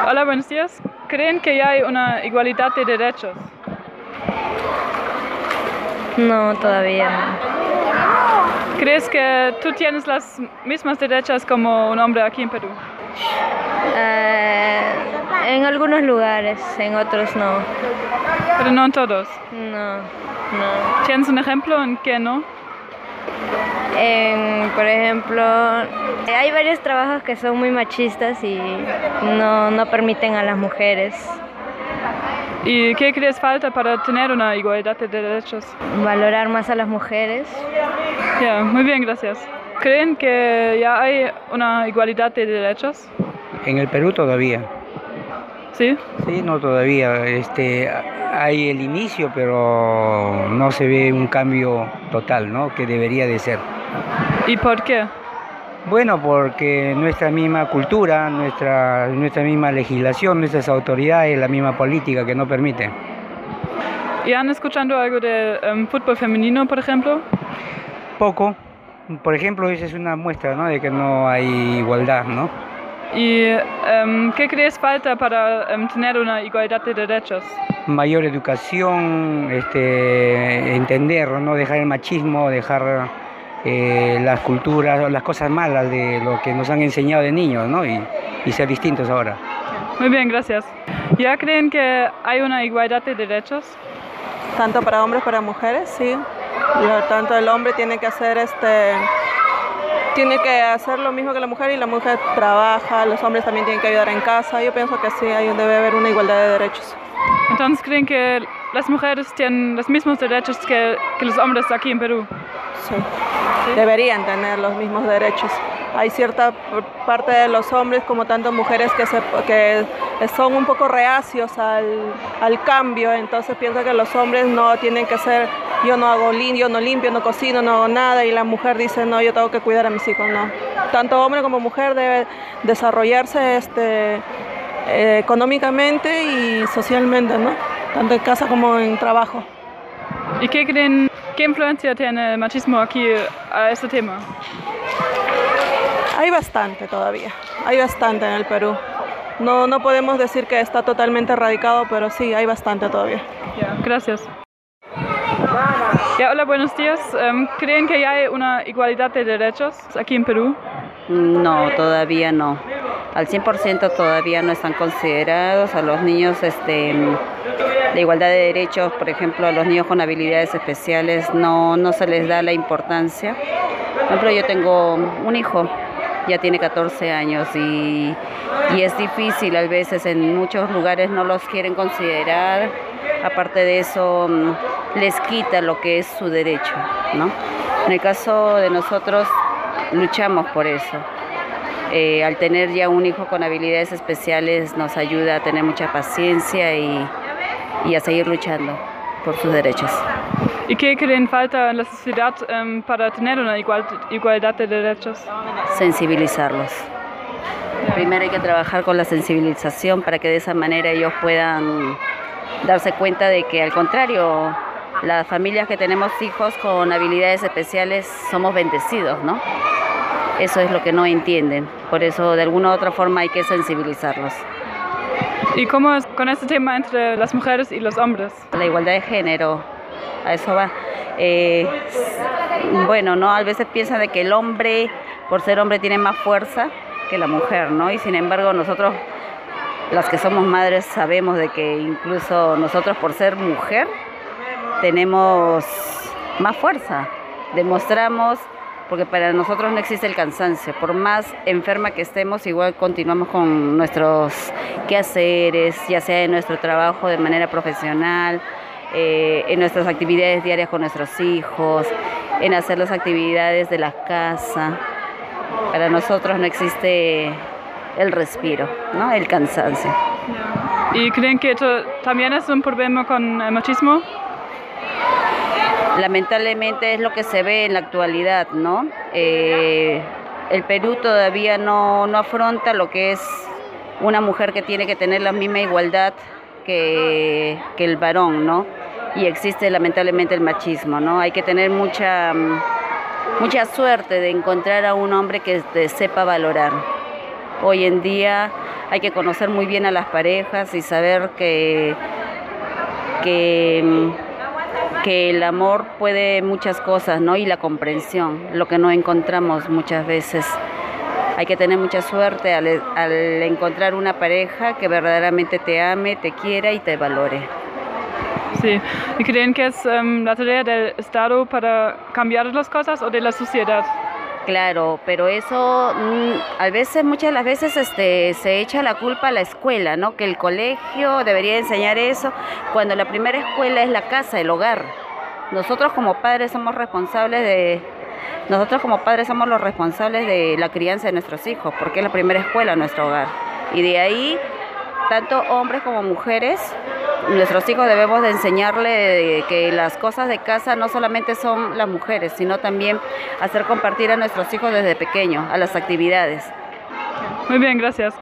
Hola, buenos días. ¿Creen que ya hay una igualdad de derechos? No, todavía no. ¿Crees que tú tienes las mismas derechos como un hombre aquí en Perú? En algunos lugares, en otros no. Pero no en todos. No. ¿Tienes un ejemplo en que no? Por ejemplo, hay varios trabajos que son muy machistas y no permiten a las mujeres ¿Y qué crees falta para tener una igualdad de derechos? valorar más a las mujeres. Ya, muy bien, gracias. ¿Creen que ya hay una igualdad de derechos? En el Perú todavía. ¿Sí? Sí, no todavía. Hay el inicio, pero no se ve un cambio total, ¿no? Que debería de ser. ¿Y por qué? Bueno, porque nuestra misma cultura, nuestra misma legislación, nuestras autoridades, la misma política que no permite. ¿Y han escuchado algo de fútbol femenino, por ejemplo? Poco. Por ejemplo, esa es una muestra, ¿no? De que no hay igualdad, ¿no? ¿Y qué crees falta para tener una igualdad de derechos? Mayor educación, entenderlo, no dejar el machismo, dejar las culturas, las cosas malas de lo que nos han enseñado de niños, ¿no? Y ser distintos ahora. Muy bien, gracias. ¿Ya creen que hay una igualdad de derechos? Tanto para hombres como para mujeres, sí. Tanto el hombre tiene que hacer lo mismo que la mujer y la mujer trabaja, los hombres también tienen que ayudar en casa. Yo pienso que sí, debe haber una igualdad de derechos. Entonces, ¿creen que las mujeres tienen los mismos derechos que los hombres aquí en Perú? Sí. Deberían tener los mismos derechos. Hay cierta parte de los hombres como tanto mujeres que son un poco reacios al cambio, entonces pienso que los hombres no tienen que ser, yo no limpio, no cocino, no hago nada, y la mujer dice, no, yo tengo que cuidar a mis hijos, no. Tanto hombre como mujer debe desarrollarse económicamente y socialmente, ¿no? Tanto en casa como en trabajo. ¿Y qué creen, qué influencia tiene el machismo aquí a este tema? Hay bastante todavía, hay bastante en el Perú. No podemos decir que está totalmente erradicado, pero sí, hay bastante todavía. Ya, gracias. Ya, hola, buenos días. ¿Creen que ya hay una igualdad de derechos aquí en Perú? No, todavía no. Al 100% todavía no están considerados a los niños la igualdad de derechos. Por ejemplo, a los niños con habilidades especiales no se les da la importancia. Por ejemplo, yo tengo un hijo, ya tiene 14 años y es difícil, a veces en muchos lugares no los quieren considerar. Aparte de eso, les quita lo que es su derecho, ¿no? En el caso de nosotros, luchamos por eso. Al tener ya un hijo con habilidades especiales nos ayuda a tener mucha paciencia y a seguir luchando por sus derechos. ¿Y qué creen falta en la sociedad para tener una igualdad de derechos? Sensibilizarlos. Primero hay que trabajar con la sensibilización para que de esa manera ellos puedan darse cuenta de que al contrario, las familias que tenemos hijos con habilidades especiales somos bendecidos, ¿no? Eso es lo que no entienden, por eso de alguna u otra forma hay que sensibilizarlos. ¿Y cómo es con este tema entre las mujeres y los hombres? La igualdad de género, a eso va. Bueno, ¿no? A veces piensan de que el hombre, por ser hombre, tiene más fuerza que la mujer, ¿no? Y sin embargo nosotros, las que somos madres, sabemos de que incluso nosotros por ser mujer tenemos más fuerza, demostramos, porque para nosotros no existe el cansancio, por más enferma que estemos, igual continuamos con nuestros quehaceres, ya sea en nuestro trabajo de manera profesional, en nuestras actividades diarias con nuestros hijos, en hacer las actividades de la casa. Para nosotros no existe el respiro, ¿no? El cansancio. ¿Y creen que esto también es un problema con el machismo? Lamentablemente es lo que se ve en la actualidad, ¿no? El Perú todavía no afronta lo que es una mujer que tiene que tener la misma igualdad que el varón, ¿no? Y existe lamentablemente el machismo, ¿no? Hay que tener mucha suerte de encontrar a un hombre que te sepa valorar. Hoy en día hay que conocer muy bien a las parejas y saber que el amor puede muchas cosas, ¿no? Y la comprensión, lo que no encontramos muchas veces. Hay que tener mucha suerte al encontrar una pareja que verdaderamente te ame, te quiera y te valore. Sí. ¿Y creen que es la tarea del Estado para cambiar las cosas o de la sociedad? Claro, pero eso muchas de las veces se echa la culpa a la escuela, ¿no? Que el colegio debería enseñar eso, cuando la primera escuela es la casa, el hogar. Nosotros como padres somos los responsables de la crianza de nuestros hijos, porque es la primera escuela, nuestro hogar. Y de ahí, tanto hombres como mujeres, nuestros hijos debemos de enseñarle que las cosas de casa no solamente son las mujeres, sino también hacer compartir a nuestros hijos desde pequeños, a las actividades. Muy bien, gracias.